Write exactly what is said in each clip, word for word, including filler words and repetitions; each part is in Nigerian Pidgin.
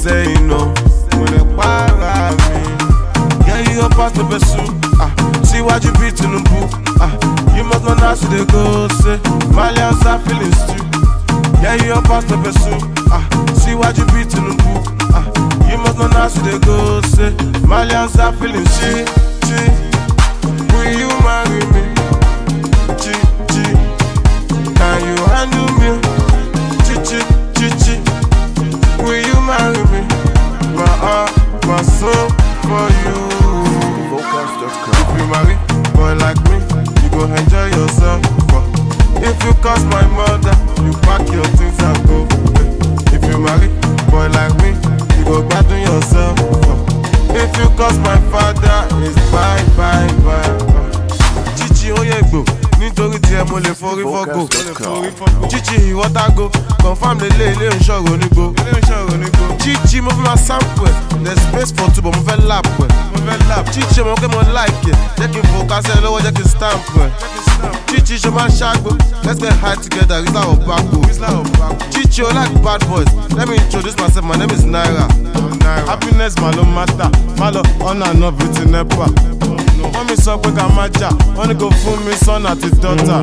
say no, when they para me. Yeah, you go past the pursue. Ah, see what you beat in the book. Ah, you must not know how they go say. Malians are feeling stew. Yeah, you go past the pursue. Ah, see what you beat in the book. Ah, you must not know how they go say. Malians are feeling stew. Will you marry me? Chi chi. Can you handle me? Chi chi chi chi. Will you marry me? My heart, my soul for you. If you marry boy like me, you go enjoy yourself. If you cause my mother, you pack your things and go. If you marry boy like me, you go battle yourself. If you cause my father, it's bye bye bye. Chichi oyegbo, nítorí tí ẹ mo lè forí fọ́gò. Chichi ìwọ́tàgò, confirm lè lé ilé ìṣòro onígbò. Chichi mo fi máa sample ẹ̀, there's space for two but mo fẹ́ lap ẹ̀. Chichi mo kẹ́ mo like ẹ̀, jẹ́ kí n focus ẹ̀ lọ́wọ́ jẹ́ kí n stamp ẹ̀. Chichi ṣe máa ń ṣàgbó, let's get high together, Rizla or Bako. Chichi o like bad boys, let me introduce myself, my name is Naira. Happiness ma ló matter, má lọ on and off with nepa. Wọ́n mi sọ pé ká má jà, wọ́n ní kò fún mi son àti daughter.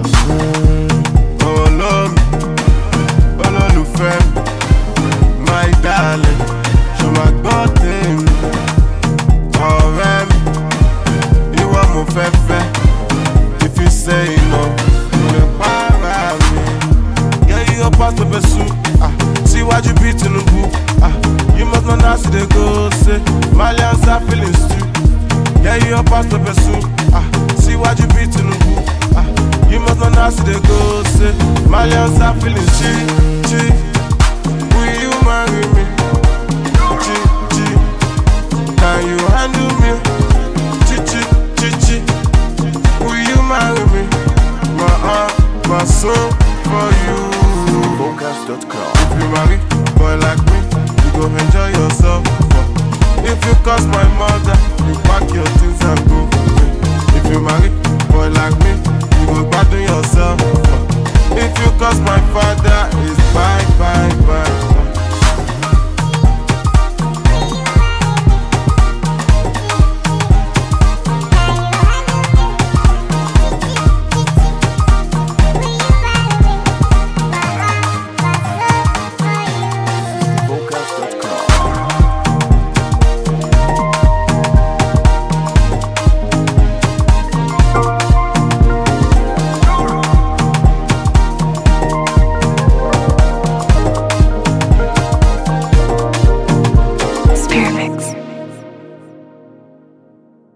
Olómi, olólùfẹ́ mi, my darling, ṣo ma gbọ́ tèmi. Ọ̀rẹ́ mi, ìwọ mo fẹ́ fẹ́, if you say no, mo lè para mi. Yeah, you go past the pursue, ah, see what you beat in the book, ah, you must not know how they go say, Malians are feeling stew. Yeah, you up past the pursue. Ah, see what you beat in the book. Ah, you must not know how they go say. Malians are feeling cheap, cheap. Will you marry me?